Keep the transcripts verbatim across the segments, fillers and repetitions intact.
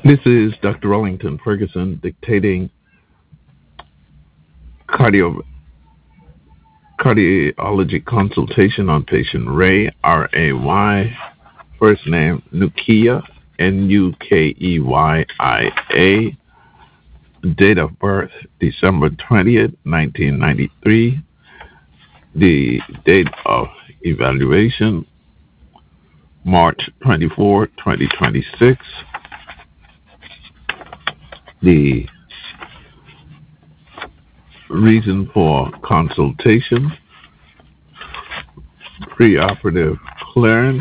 This is Doctor Rollington Ferguson dictating cardio, cardiology consultation on patient Ray, R A Y, first name Nukia, N U K E Y I A, date of birth December twentieth, nineteen ninety-three, the date of evaluation March twenty-fourth, twenty twenty-six, the reason for consultation, preoperative clearance,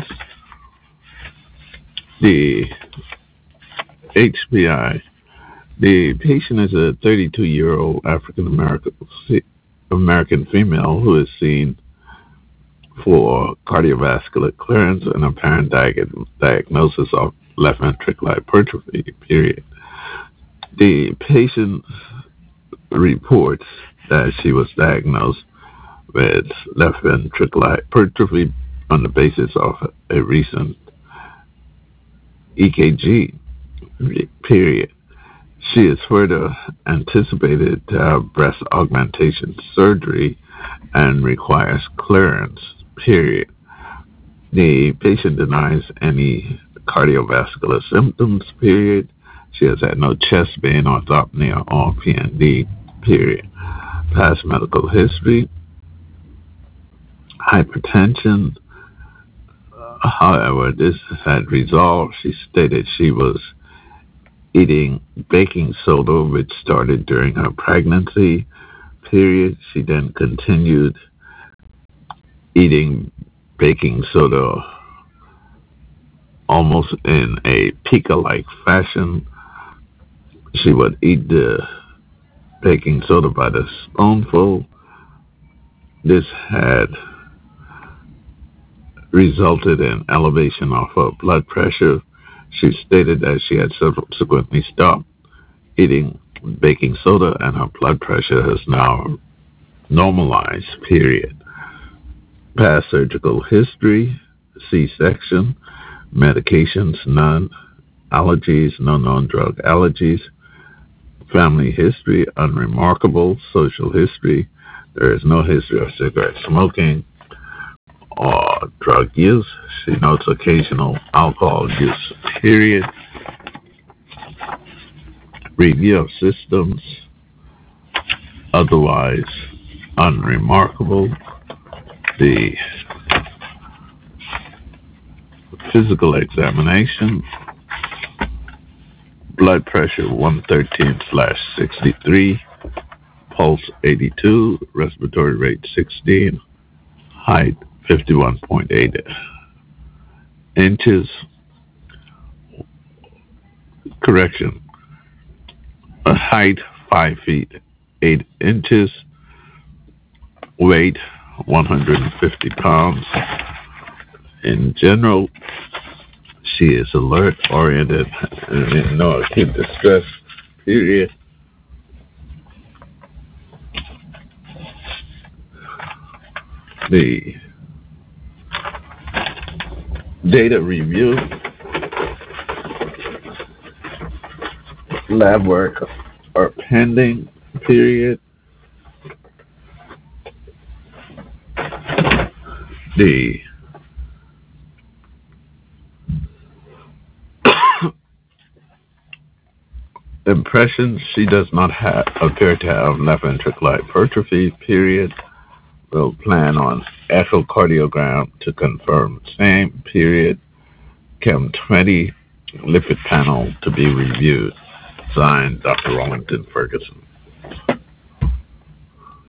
the H B I. The patient is a thirty-two-year-old African American American female who is seen for cardiovascular clearance and apparent diag- diagnosis of left ventricular hypertrophy, period. The patient reports that she was diagnosed with left ventricular hypertrophy on the basis of a recent E K G, period. She is further anticipated to have breast augmentation surgery and requires clearance, period. The patient denies any cardiovascular symptoms, period. She has had no chest pain, orthopnea, or P N D, period. Past medical history, hypertension. However, this had resolved. She stated she was eating baking soda, which started during her pregnancy, period. She then continued eating baking soda almost in a pika-like fashion. She would eat the baking soda by the spoonful. This had resulted in elevation of her blood pressure. She stated that she had subsequently stopped eating baking soda and her blood pressure has now normalized, period. Past surgical history, C-section, medications, none, allergies, no known drug allergies, family history, unremarkable, social history, there is no history of cigarette smoking or drug use. She notes occasional alcohol use, period. Review of systems, otherwise unremarkable. The physical examination, blood pressure one thirteen slash sixty-three, pulse eighty-two, respiratory rate sixteen, height fifty-one point eight inches. Correction. A height five feet eight inches. Weight one hundred fifty pounds. In general, she is alert, oriented, and in no acute distress, period. The data review, lab work are pending, period. The impression, she does not have, appear to have left ventricular hypertrophy, period. We'll plan on echocardiogram to confirm same, period. Chem twenty lipid panel to be reviewed. Signed, Doctor Rollington Ferguson.